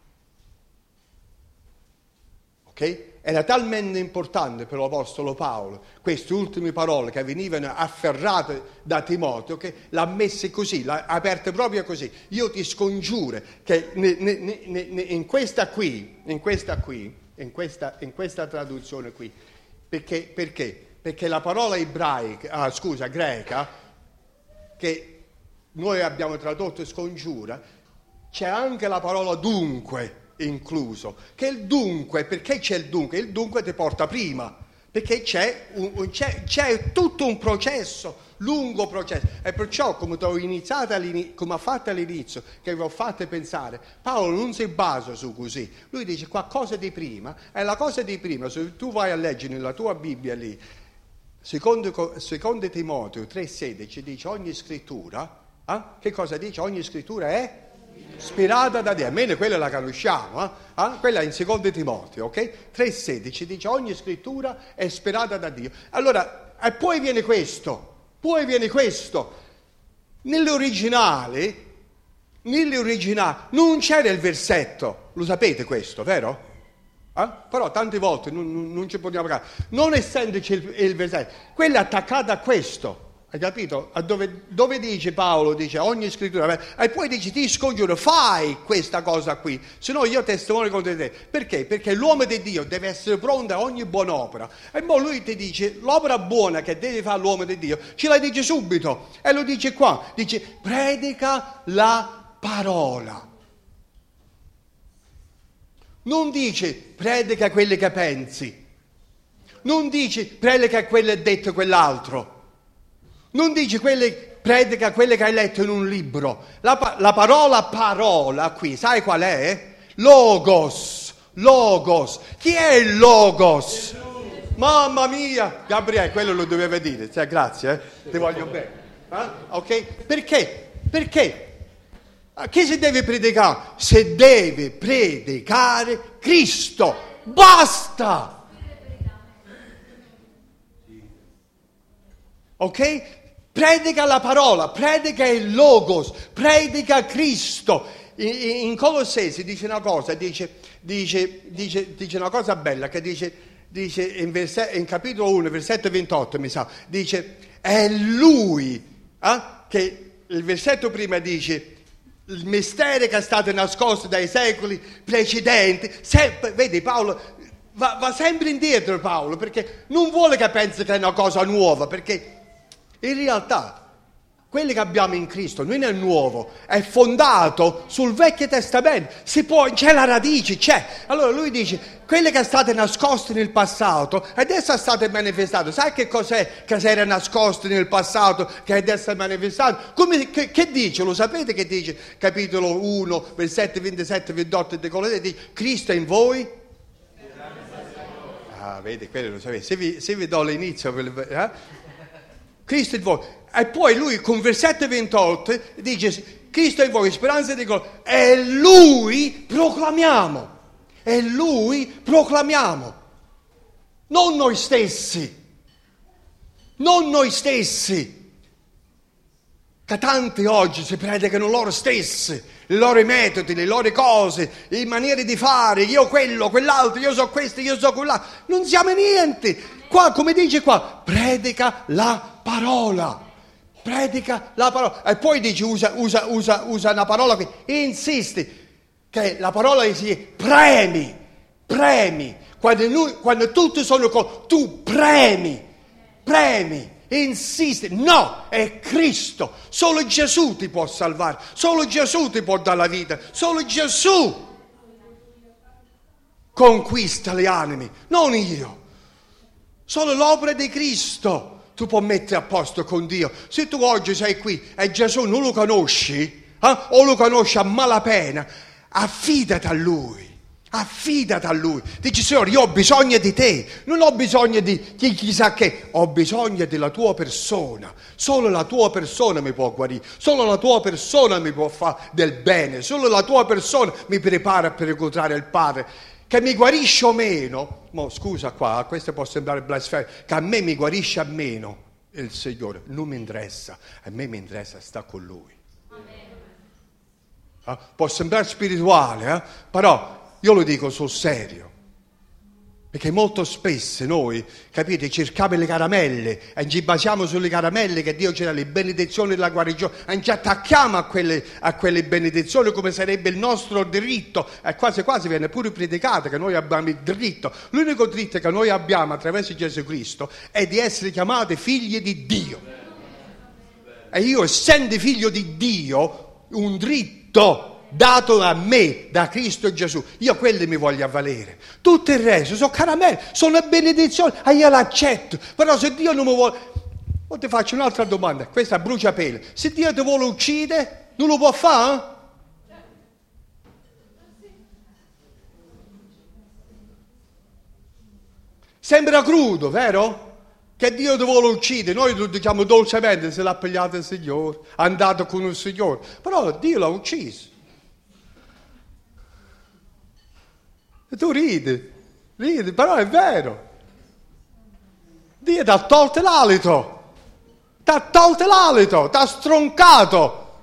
Okay? Era talmente importante per l'Apostolo Paolo queste ultime parole che venivano afferrate da Timoteo, che l'ha messe così, l'ha aperte proprio così. Io ti scongiuro che ne, ne, ne, ne, in questa qui, in questa qui, in questa, in questa traduzione qui, perché, perché? Perché la parola ebraica, ah, scusa, greca, che noi abbiamo tradotto scongiura, c'è anche la parola dunque incluso, che il dunque, perché c'è il dunque? Il dunque ti porta prima, perché c'è, un, c'è, c'è tutto un processo, lungo processo, e perciò come ti ho iniziato come ho fatto all'inizio, che vi ho fatto pensare, Paolo non si basa su così, lui dice qualcosa di prima, e la cosa di prima, se tu vai a leggere nella tua Bibbia lì, Secondo, secondo Timoteo tre sedici dice ogni scrittura, eh? Che cosa dice? Ogni scrittura è ispirata da Dio, almeno quella la conosciamo, eh? Eh? Quella è in secondo Timoteo, ok? tre sedici dice ogni scrittura è ispirata da Dio. Allora, e poi viene questo, poi viene questo. Nell'originale, nell'originale non c'era il versetto, lo sapete questo, vero? Eh? Però tante volte non, non, non ci possiamo fare. Non essendoci il, il versetto, quello è attaccato a questo. Hai capito? A dove, dove dice Paolo, dice ogni scrittura, e poi dice ti scongiuro, fai questa cosa qui, se no io testimonio contro te. Perché? Perché l'uomo di Dio deve essere pronto a ogni buon'opera. E poi lui ti dice, l'opera buona che deve fare l'uomo di Dio, ce la dice subito, e lo dice qua, dice predica la parola. Non dice predica quelli che pensi, non dice predica quello che detto quell'altro. Non dice quelle, predica quelle che hai letto in un libro. La, la parola parola qui, sai qual è? Logos, logos. Chi è il logos? Mamma mia, Gabriele, quello lo doveva dire. Cioè, grazie, eh? Ti voglio bene. Eh? Ok? Perché? Perché? Che si deve predicare? Se deve predicare Cristo. Basta! Ok? Predica la parola, predica il Logos, predica Cristo. In, in Colossesi dice una cosa, dice, dice, dice, dice una cosa bella, che dice, dice in, verse, in capitolo uno, versetto ventotto, mi sa, dice, è Lui, eh, che il versetto prima dice, il mistero che è stato nascosto dai secoli precedenti, sempre, vedi Paolo, va, va sempre indietro Paolo, perché non vuole che pensi che è una cosa nuova, perché in realtà, quello che abbiamo in Cristo non è nuovo, è fondato sul Vecchio Testamento, si può, c'è la radice, c'è. Allora lui dice, quelle che state nascoste nel passato, adesso state manifestate. Sai che cos'è che si era nascosto nel passato, che adesso è manifestato? Come, che, che dice? Lo sapete che dice? Capitolo uno, versetti ventisette ventotto di Colossesi, dice, Cristo è in voi? Ah, vedi, quello lo sapete. Se vi, se vi do l'inizio, eh? Cristo in voi. E poi lui con versetto ventotto dice Cristo in voi, speranza di gloria. E lui proclamiamo. E lui proclamiamo. Non noi stessi. Non noi stessi. Che tanti oggi si predicano loro stessi, i loro metodi, le loro cose, le maniere di fare, io quello, quell'altro, io so questo, io so quell'altro. Non siamo niente. Qua, come dice qua, predica la parola. Predica la parola. E poi dice, usa, usa, usa, usa una parola qui, insisti, che la parola dice premi, premi. Quando, noi, quando tutti sono con, tu premi, premi. Insisti, no, è Cristo, solo Gesù ti può salvare, solo Gesù ti può dare la vita, solo Gesù conquista le anime, non io, solo l'opera di Cristo tu puoi mettere a posto con Dio. Se tu oggi sei qui e Gesù non lo conosci, eh, o lo conosci a malapena, affidati a Lui. Affidati a Lui, dici Signore io ho bisogno di te, non ho bisogno di chi chissà che, ho bisogno della tua persona, solo la tua persona mi può guarire, solo la tua persona mi può fare del bene, solo la tua persona mi prepara per incontrare il Padre, che mi guarisce o meno, mo scusa qua, questo può sembrare blasfemo, che a me mi guarisce a meno il Signore, non mi interessa, a me mi interessa stare con Lui. Eh? Può sembrare spirituale, eh? Però io lo dico sul serio, perché molto spesso noi, capite, cerchiamo le caramelle e ci basiamo sulle caramelle che Dio ci dà, le benedizioni della guarigione, e ci attacchiamo a quelle, a quelle benedizioni come sarebbe il nostro diritto, e quasi quasi viene pure predicato che noi abbiamo il diritto. L'unico diritto che noi abbiamo attraverso Gesù Cristo è di essere chiamati figli di Dio. E io, essendo figlio di Dio, un diritto dato a me da Cristo Gesù, io quelli mi voglio avvalere. Tutto il resto sono caramelle, sono benedizioni, e io l'accetto. Però se Dio non mi vuole, o ti faccio un'altra domanda, questa brucia pelle, se Dio ti vuole uccidere non lo può fare? Sembra crudo, vero? che Dio ti vuole uccidere, noi lo diciamo dolcemente, se l'ha pigliato il Signore, è andato con il Signore, però Dio l'ha ucciso. E tu ridi, ridi, però è vero. Dio ti ha tolto l'alito, ti ha tolto l'alito, ti ha stroncato.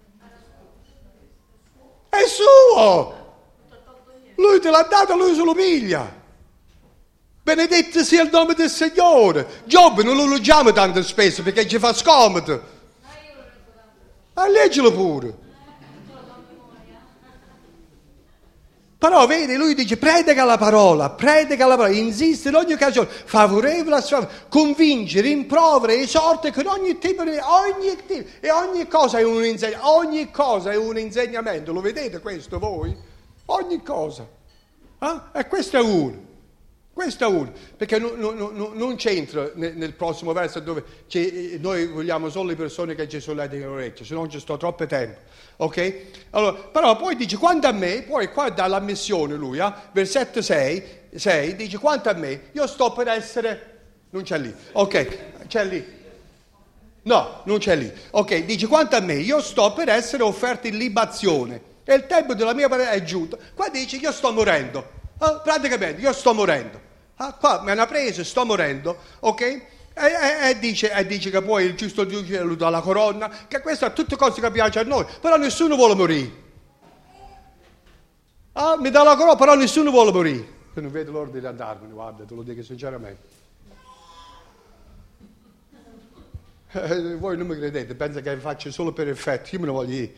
È suo. Lui te l'ha dato, lui se lo piglia. Benedetto sia il nome del Signore. Giobbe non lo leggiamo tanto spesso perché ci fa scomodo. Ma leggilo pure. Però vedi, lui dice predica la parola, predica la parola, insiste in ogni occasione, favorevole a sfavorevole, convince, rimprovera, esorta con ogni tipo di, ogni tipo, e ogni cosa è un insegnamento, ogni cosa è un insegnamento, lo vedete questo voi? Ogni cosa. Eh? E questo è uno. Questo è uno, perché non, non, non, non c'entra nel, nel prossimo verso dove noi vogliamo solo le persone che ci sono le orecchie, se non ci sto troppo tempo, ok? Allora, però poi dice, quanto a me, poi qua dà l'ammissione lui, eh? Versetto sei, sei, dice, quanto a me, io sto per essere, non c'è lì, ok, c'è lì, no, non c'è lì, ok, dice, quanto a me, io sto per essere offerto in libazione, e il tempo della mia parola è giunto, qua dice, io sto morendo, eh? Praticamente, io sto morendo. Ah, qua mi hanno preso, sto morendo, ok? E, e, e, dice, e dice che poi il giusto giudice lui dà la corona, che queste sono tutte cose che piacciono a noi, però nessuno vuole morire. Ah, mi dà la corona, però nessuno vuole morire. Io non vedo l'ora di andarmene, guarda, te lo dico sinceramente. Eh, voi non mi credete, pensa che faccio solo per effetto, io me ne voglio dire.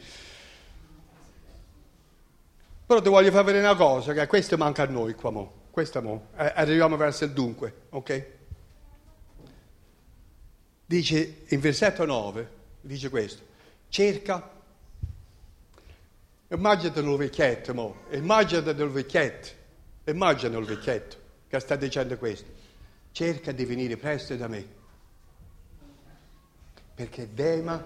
Però ti voglio far vedere una cosa, che questo manca a noi qua mo'. Questo mo', eh, arriviamo verso il dunque, ok? Dice, in versetto nove, dice questo, cerca, immaginate il vecchietto mo', immaginate il vecchietto, immaginate il vecchietto che sta dicendo questo, cerca di venire presto da me, perché Dema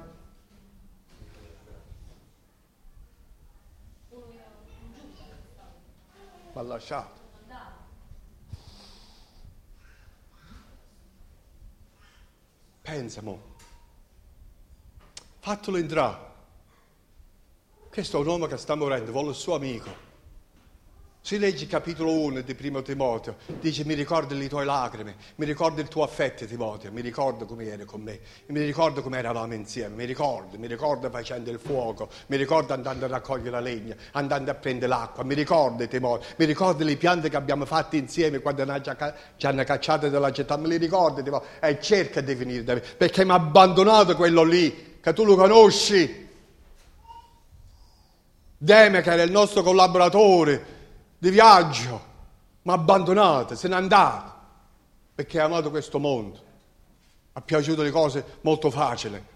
m'ha lasciato. Pensa mo, fatelo entrare. Questo è un uomo che sta morendo, vuole il suo amico. Si legge il capitolo uno di Primo Timoteo, dice mi ricordo le tue lacrime, mi ricordo il tuo affetto Timoteo, mi ricordo come eri con me, mi ricordo come eravamo insieme, mi ricordo, mi ricordo facendo il fuoco, mi ricordo andando a raccogliere la legna, andando a prendere l'acqua, mi ricordo Timoteo, mi ricordo le piante che abbiamo fatto insieme quando ci hanno cacciato dalla città, me li ricordo Timoteo, e cerca di venire da me, perché mi ha abbandonato quello lì, che tu lo conosci, Deme che era il nostro collaboratore, di viaggio, ma abbandonato, se n'è andato, perché ha amato questo mondo, ha piaciuto le cose molto facili.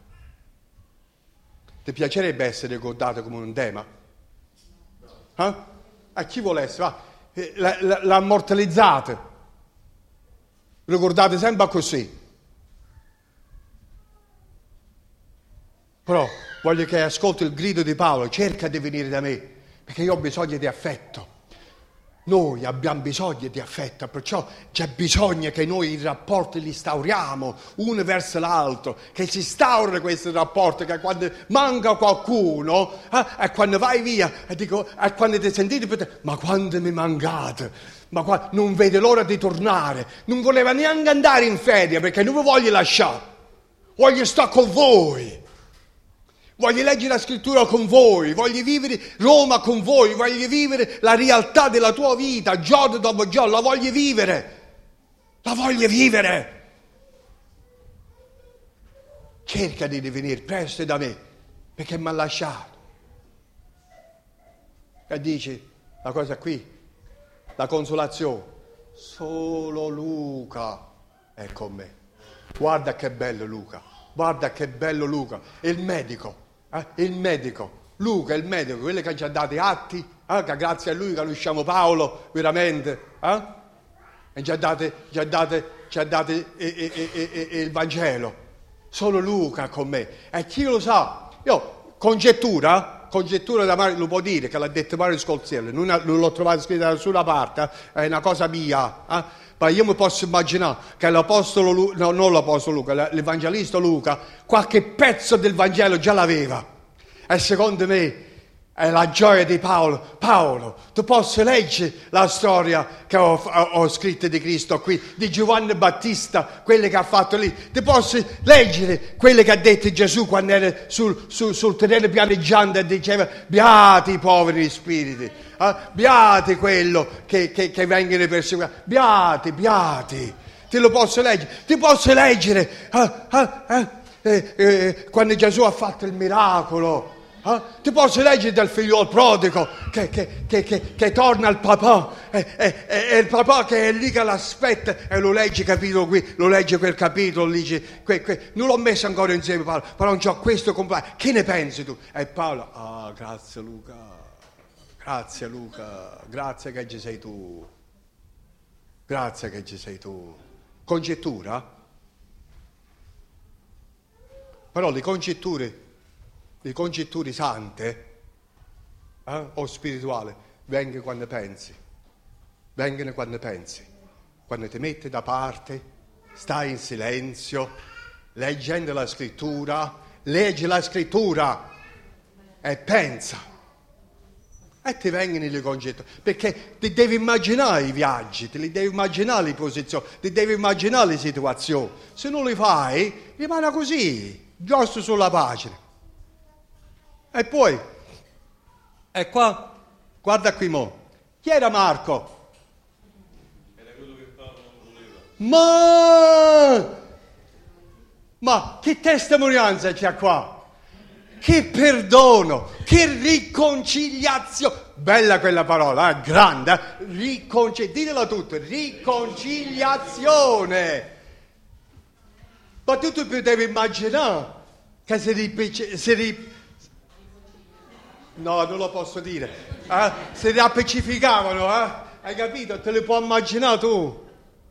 Ti piacerebbe essere ricordato come un Dema? Eh? A chi vuole essere? Va, l'ha immortalizzate, ricordate sempre così. Però voglio che ascolti il grido di Paolo, cerca di venire da me, perché io ho bisogno di affetto. Noi abbiamo bisogno di affetto, perciò c'è bisogno che noi i rapporti li instauriamo uno verso l'altro, che si instaura questo rapporto, che quando manca qualcuno, eh, e quando vai via, e dico, e quando ti sentite, ma quando mi mancate, ma qua, non vede l'ora di tornare, non voleva neanche andare in ferie perché non vi voglio lasciare, voglio stare con voi. Voglio leggere la scrittura con voi, voglio vivere Roma con voi, voglio vivere la realtà della tua vita, giorno dopo giorno, la voglio vivere, la voglio vivere. Cerca di venire presto da me, perché mi ha lasciato. E dice, la cosa qui, la consolazione, solo Luca è con me. Guarda che bello Luca, guarda che bello Luca, è il medico. Eh, il medico, Luca il medico, quello che ci ha dato i atti, eh, che grazie a lui conosciamo Paolo veramente, eh? E ci ha dato, ci ha dato, ci ha dato e, e, e, e, il Vangelo. Solo Luca con me. E chi lo sa? Io congettura, congettura da Mario, lo può dire che l'ha detto Mario Scolziello, non, non l'ho trovato scritto da nessuna parte, è una cosa mia, eh? Ma io mi posso immaginare che l'Apostolo Luca, no, non l'Apostolo Luca, l'Evangelista Luca, qualche pezzo del Vangelo già l'aveva. E secondo me è la gioia di Paolo. Paolo, tu posso leggere la storia che ho, ho, ho scritto di Cristo qui, di Giovanni Battista, quelle che ha fatto lì. Ti posso leggere quelle che ha detto Gesù quando era sul, sul, sul terreno pianeggiante e diceva beati i poveri in spiriti, eh? Beati quello che, che, che vengono perseguitati, beati, beati. Te lo posso leggere, ti posso leggere eh, eh, eh, eh, eh, quando Gesù ha fatto il miracolo. Eh? Ti posso leggere del figliolo prodigo che, che, che, che, che torna al papà e, e, e, e il papà che è lì che l'aspetta e lo legge capitolo qui, lo legge quel capitolo, dice, que, que, non l'ho messo ancora insieme Paolo, però non c'ho questo completo, che ne pensi tu? E Paolo, ah grazie Luca, grazie Luca, grazie che ci sei tu, grazie che ci sei tu. Congettura? Però le congetture le congetture sante eh, o spirituali vengono quando pensi, vengono quando pensi, quando ti metti da parte, stai in silenzio, leggendo la scrittura, leggi la scrittura e pensa e ti vengono le congetture, perché ti devi immaginare i viaggi, te li devi immaginare le posizioni, ti devi immaginare le situazioni, se non le fai rimane così, giusto sulla pagina. E poi, e qua, guarda qui mo, chi era Marco? Era quello che Paolo non voleva. Ma, ma che testimonianza c'è qua? Che perdono, che riconciliazione, bella quella parola, eh? Grande, eh? Riconci- ditela tutto, riconciliazione. Ma tu ti potevi immaginare che si ripece, si rip... No, non lo posso dire. Eh? Si riappecificavano, eh? Hai capito? Te li puoi immaginare tu.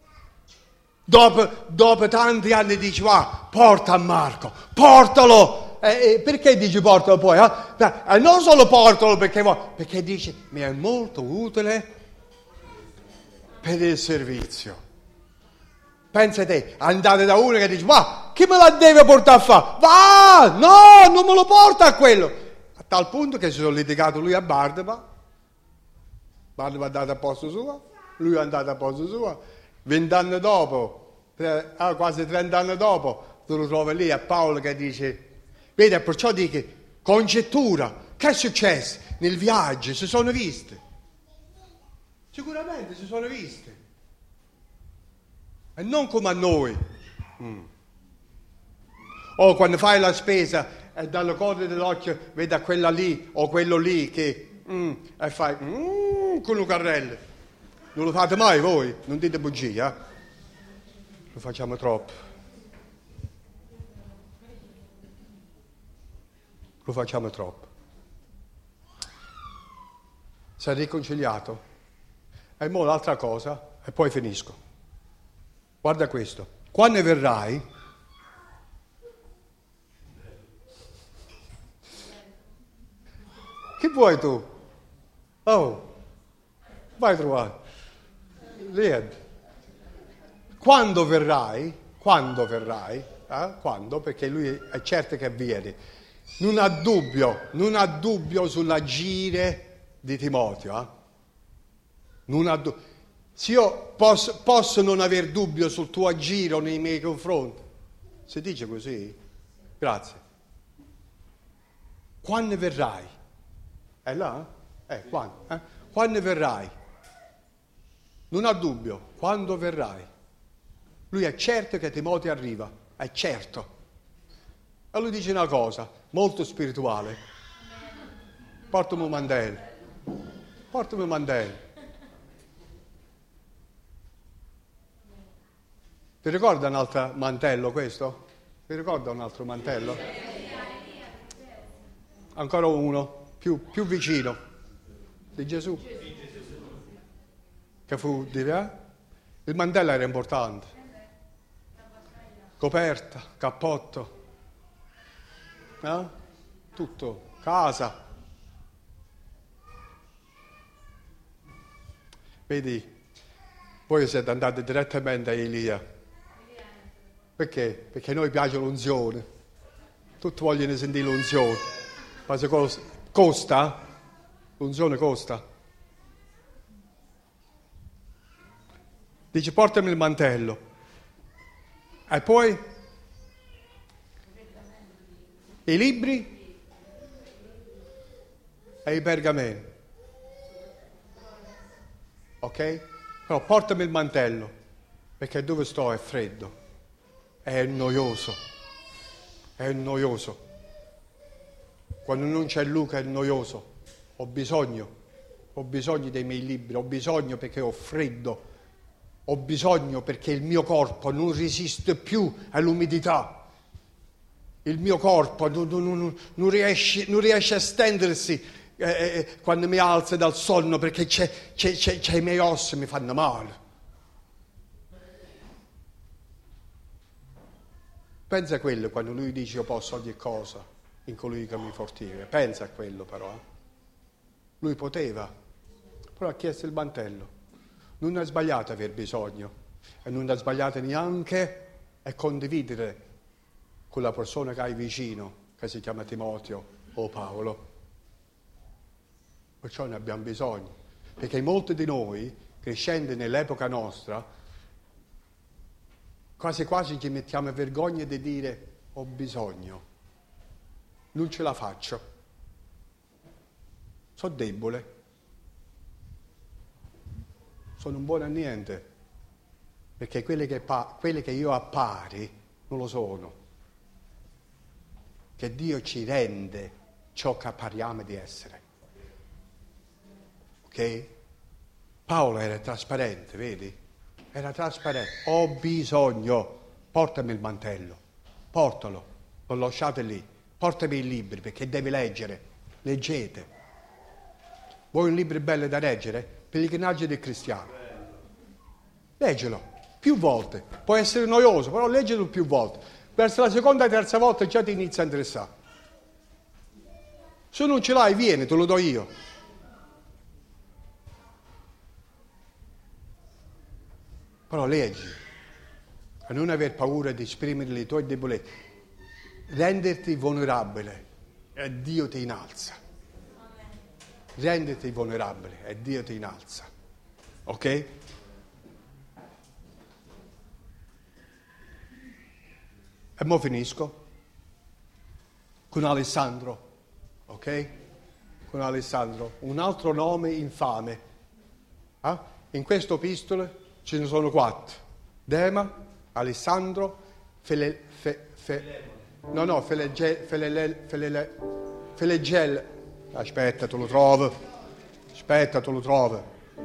Dopo, dopo tanti anni dici, va, porta a Marco, portalo. E, e perché dici portalo poi? Eh? E non solo portalo perché vuoi, perché dici, mi è molto utile per il servizio. Pensa te, andate da uno che dice, va, chi me la deve portare a fare? Va, no, non me lo porta a quello. A tal punto che si sono litigato lui a Barnaba, Barnaba è andato a posto suo, lui è andato a posto suo, vent'anni dopo, tre, ah, quasi trent'anni dopo, tu lo trovi lì a Paolo che dice, vedi, perciò dico, congettura, che è successo? Nel viaggio si sono viste, sicuramente si sono viste, e non come a noi. Mm. O quando fai la spesa e dalle corde dell'occhio vedi a quella lì o quello lì che mm, e fai mm, con un carrello. Non lo fate mai voi? Non dite bugie, eh? Lo facciamo troppo. Lo facciamo troppo. Si è riconciliato. E mo' l'altra cosa, e poi finisco. Guarda questo. Quando verrai, che vuoi tu? Oh, vai a trovare. Lied. Quando verrai, quando verrai, eh? Quando? Perché lui è certo che viene. Non ha dubbio, non ha dubbio sull'agire di Timoteo. Eh? Non ha dubbio. Se io posso, posso non aver dubbio sul tuo agire nei miei confronti. Si dice così? Grazie. Quando verrai? È là? Eh, quando? Eh? Quando verrai? Non ha dubbio, quando verrai? Lui è certo che Timoteo arriva, è certo. E lui dice una cosa molto spirituale. Portami un mantello. Portami un mantello. Ti ricorda un altro mantello questo? Ti ricorda un altro mantello? Ancora uno, più, più vicino, di Gesù. Che fu di là? Il mantello era importante. Coperta, cappotto, eh? Tutto, casa. Vedi, Voi siete andati direttamente a Elia. Perché? Perché a noi piace l'unzione. Tutti vogliono sentire l'unzione. Ma se costa? costa? L'unzione costa. Dice portami il mantello. E poi? I libri? E i pergameni. Ok? Però portami il mantello, perché dove sto è freddo, è noioso, è noioso. Quando non c'è Luca è noioso. Ho bisogno, ho bisogno dei miei libri, ho bisogno perché ho freddo, ho bisogno perché il mio corpo non resiste più all'umidità. Il mio corpo non, non, non, riesce, non riesce a stendersi eh, quando mi alzo dal sonno perché c'è, c'è, c'è, c'è i miei ossi mi fanno male. Pensa a quello quando lui dice io posso ogni cosa in colui che mi fortifica. Pensa a quello però. Eh. Lui poteva, però ha chiesto il mantello. Non è sbagliato aver bisogno e non è sbagliato neanche a condividere con la persona che hai vicino, che si chiama Timoteo o Paolo. Perciò ne abbiamo bisogno, perché molti di noi, crescendo nell'epoca nostra, quasi quasi ci mettiamo a vergogna di dire ho bisogno, non ce la faccio, sono debole, sono un buono a niente, perché quelli che, pa- quelli che io appari non lo sono, che Dio ci rende ciò che appariamo di essere. Ok? Paolo era trasparente, vedi? Era trasparente. Ho bisogno, portami il mantello, portalo, lo lasciate lì, portami i libri perché devi leggere, leggete. Vuoi un libro bello da leggere? Pellegrinaggio del cristiano. Leggilo, più volte. Può essere noioso, però leggilo più volte. Verso la seconda e terza volta già ti inizia a interessare. Se non ce l'hai, vieni, te lo do io. Però leggi, a non aver paura di esprimere le tue debolezze, renderti vulnerabile e Dio ti innalza. Renderti vulnerabile e Dio ti innalza. Ok? E mo finisco con Alessandro, ok? Con Alessandro, un altro nome infame. Eh? In questo epistolo ce ne sono quattro. Dema, Alessandro, Fele, fe, fe, no no, Felegel, Felele, Felele, Felegel, aspetta, te lo trovo, aspetta, te lo trovo,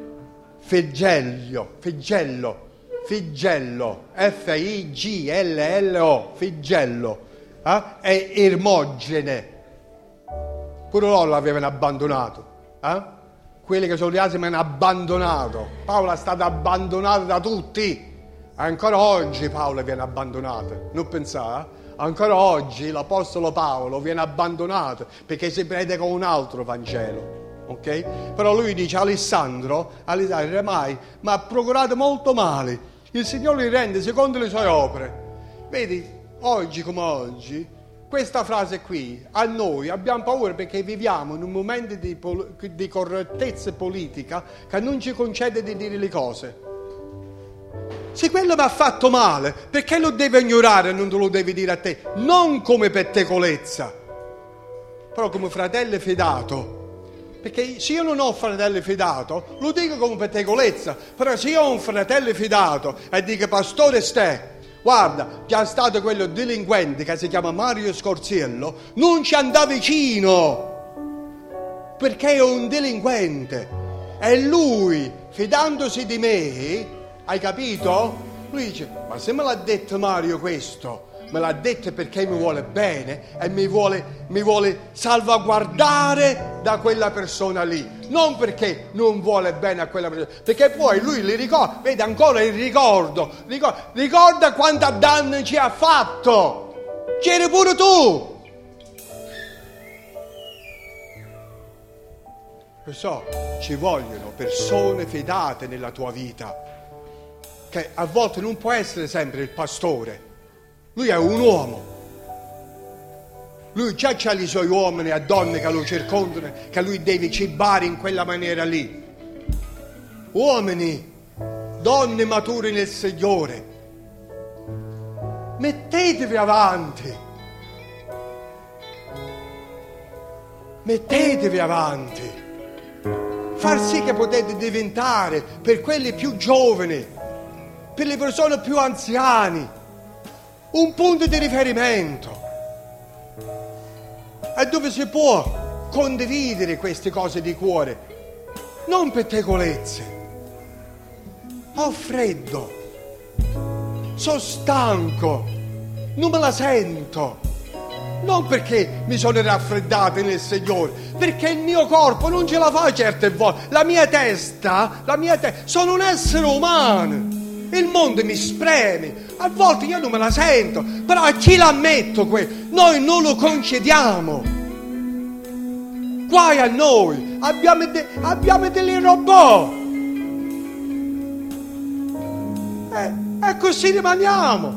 Figello, Figello, Figello, F I G L L O, Figello, eh? E Ermogene, pure loro l'avevano abbandonato, eh? Quelli che sono rimasti mi hanno abbandonato. Paolo è stato abbandonato da tutti. Ancora oggi Paolo viene abbandonato. Non pensate? Ancora oggi l'apostolo Paolo viene abbandonato perché si predica un altro Vangelo. Ok? Però lui dice Alessandro, Alessandro mai, ma ha procurato molto male. Il Signore li rende secondo le sue opere. Vedi, oggi come oggi, questa frase qui, a noi abbiamo paura perché viviamo in un momento di, pol- di correttezza politica che non ci concede di dire le cose. Se quello mi ha fatto male, perché lo deve ignorare e non te lo devi dire a te? Non come pettecolezza, però come fratello fidato. Perché se io non ho fratello fidato, lo dico come pettecolezza, però se io ho un fratello fidato e dico pastore Ste, guarda, già stato quello delinquente che si chiama Mario Scorziello, non ci andava vicino, perché è un delinquente. E lui, fidandosi di me, hai capito? Lui dice, ma se me l'ha detto Mario questo, me l'ha detto perché mi vuole bene e mi vuole, mi vuole salvaguardare da quella persona lì, non perché non vuole bene a quella persona, perché poi lui li ricorda, vede ancora il ricordo, ricorda, ricorda quanto danno ci ha fatto, c'eri pure tu. Perciò ci vogliono persone fidate nella tua vita, che a volte non può essere sempre il pastore. Lui è un uomo. Lui già ha i suoi uomini e donne che lo circondano, che lui deve cibare in quella maniera lì. Uomini, donne mature nel Signore, mettetevi avanti. Mettetevi avanti. Far sì che potete diventare, per quelli più giovani, per le persone più anziane, un punto di riferimento. E dove si può condividere queste cose di cuore, non pettegolezze. Ho freddo, sono stanco, non me la sento, non perché mi sono raffreddato nel Signore, perché il mio corpo non ce la fa certe volte, la mia testa, la mia te- sono un essere umano, il mondo mi spreme, a volte io non me la sento, però a chi l'ammetto questo? Noi non lo concediamo. Guai a noi, abbiamo, de- abbiamo degli robot. Eh, e così rimaniamo.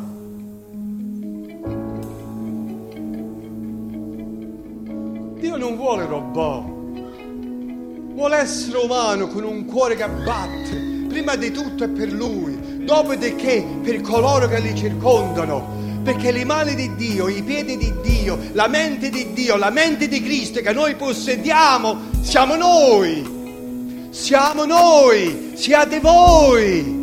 Dio non vuole robot, vuole essere umano con un cuore che batte, prima di tutto è per Lui, dopodiché per coloro che li circondano, perché le mani di Dio, i piedi di Dio, la mente di Dio, la mente di Cristo che noi possediamo, siamo noi, siamo noi, siate voi.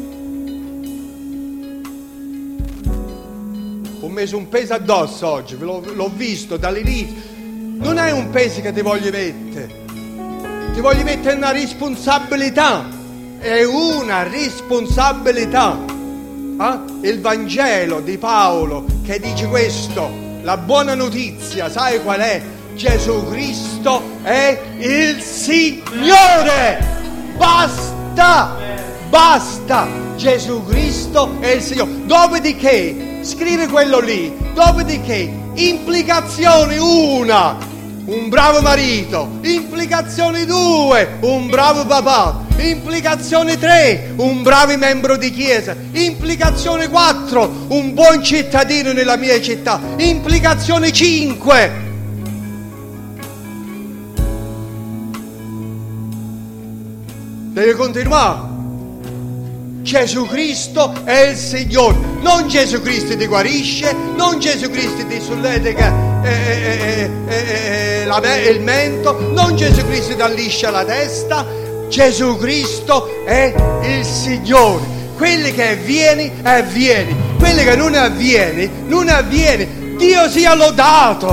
Ho messo un peso addosso oggi, l'ho, l'ho visto dall'inizio. Non è un peso che ti voglio mettere, ti voglio mettere una responsabilità, è una responsabilità. Eh? Il Vangelo di Paolo che dice questo, la buona notizia, sai qual è? Gesù Cristo è il Signore, basta, basta, Gesù Cristo è il Signore. Dopodiché, scrive quello lì, dopodiché, implicazione una, un bravo marito, implicazione due, un bravo papà, implicazione tre, un bravo membro di chiesa, implicazione quattro, un buon cittadino nella mia città, implicazione cinque. Deve continuare. Gesù Cristo è il Signore, non Gesù Cristo ti guarisce, non Gesù Cristo ti solleva eh, eh, eh, eh, il mento, non Gesù Cristo ti alliscia la testa, Gesù Cristo è il Signore. Quelli che avviene, avviene, quelli che non avviene, non avviene. Dio sia lodato.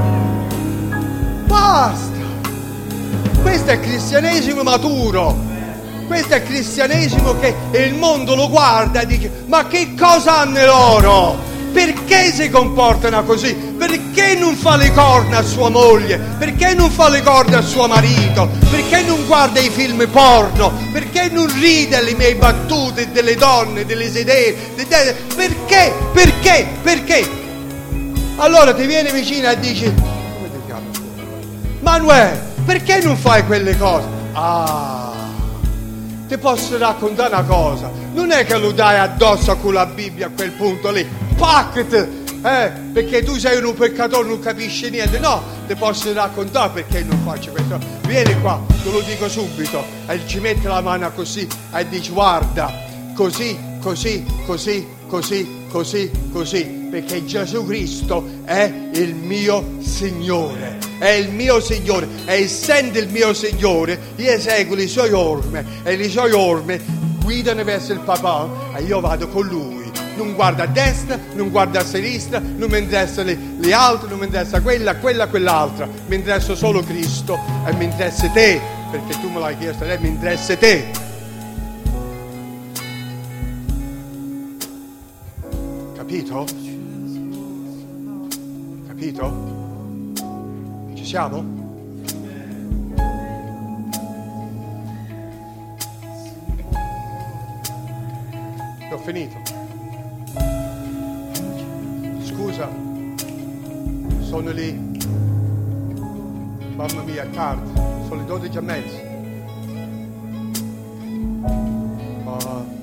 Basta. Questo è cristianesimo maturo. Questo è cristianesimo che il mondo lo guarda e dice: ma che cosa hanno loro? Perché si comportano così? Perché non fa le corna a sua moglie? Perché non fa le corna a suo marito? Perché non guarda i film porno? Perché non ride alle mie battute delle donne, delle sedere? Perché? Perché? Perché? Allora ti viene vicino e dici: come ti chiami? Manuel, perché non fai quelle cose? Ah, ti posso raccontare una cosa, non è che lo dai addosso a quella Bibbia a quel punto lì, pacchet, eh, perché tu sei un peccatore, non capisci niente, no, ti posso raccontare perché non faccio questo, vieni qua, te lo dico subito, e ci mette la mano così e dici: guarda, così, così, così, così, così, così, perché Gesù Cristo è il mio Signore, è il mio Signore, e essendo il mio Signore io eseguo le sue orme e le sue orme guidano verso il papà e io vado con lui, non guarda a destra, non guarda a sinistra, non mi interessa le, le altre, non mi interessa quella, quella, quell'altra, mi interessa solo Cristo e mi interessa te, perché tu me l'hai chiesto, e mi interessa te. Capito? Capito? Ci siamo? Ho finito. Scusa, sono lì. Mamma mia, tardi. Sono le dodici e mezza. Ah.